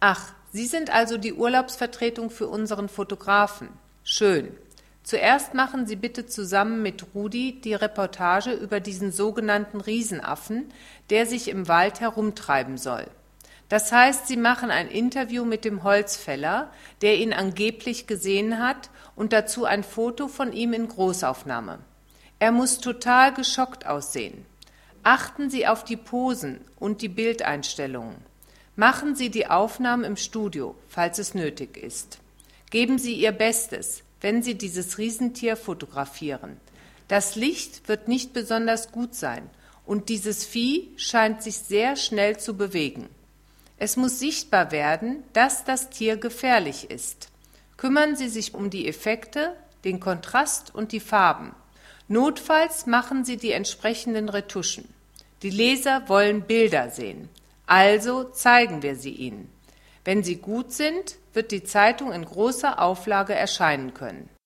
Ach, Sie sind also die Urlaubsvertretung für unseren Fotografen. Schön. Zuerst machen Sie bitte zusammen mit Rudi die Reportage über diesen sogenannten Riesenaffen, der sich im Wald herumtreiben soll. Das heißt, Sie machen ein Interview mit dem Holzfäller, der ihn angeblich gesehen hat, und dazu ein Foto von ihm in Großaufnahme. Er muss total geschockt aussehen. Achten Sie auf die Posen und die Bildeinstellungen. Machen Sie die Aufnahmen im Studio, falls es nötig ist. Geben Sie Ihr Bestes, wenn Sie dieses Riesentier fotografieren. Das Licht wird nicht besonders gut sein und dieses Vieh scheint sich sehr schnell zu bewegen. Es muss sichtbar werden, dass das Tier gefährlich ist. Kümmern Sie sich um die Effekte, den Kontrast und die Farben. Notfalls machen Sie die entsprechenden Retuschen. Die Leser wollen Bilder sehen, also zeigen wir sie ihnen. Wenn sie gut sind, wird die Zeitung in großer Auflage erscheinen können.